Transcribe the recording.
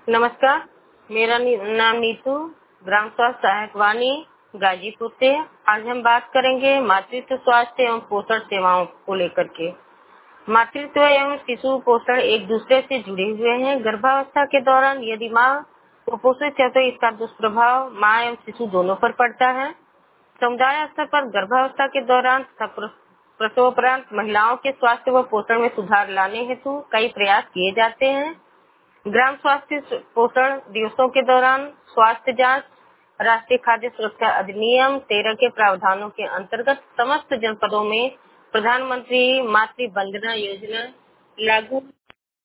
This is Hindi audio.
नमस्कार, मेरा नाम नीतू, ग्राम स्वास्थ्य सहायक वानी गाजीपुर से। आज हम बात करेंगे मातृत्व स्वास्थ्य एवं पोषण सेवाओं को लेकर के। मातृत्व एवं शिशु पोषण एक दूसरे से जुड़े हुए हैं। गर्भावस्था के दौरान यदि माँ कुपोषित है तो इसका दुष्प्रभाव माँ एवं शिशु दोनों पर पड़ता है। समुदाय स्तर पर गर्भावस्था के दौरान प्रसवोपरांत महिलाओं के स्वास्थ्य व पोषण में सुधार लाने हेतु कई प्रयास किए जाते हैं। ग्राम स्वास्थ्य पोषण दिवसों के दौरान स्वास्थ्य जांच राष्ट्रीय खाद्य सुरक्षा अधिनियम 13 के प्रावधानों के अंतर्गत समस्त जनपदों में प्रधानमंत्री मातृ वंदना योजना लागू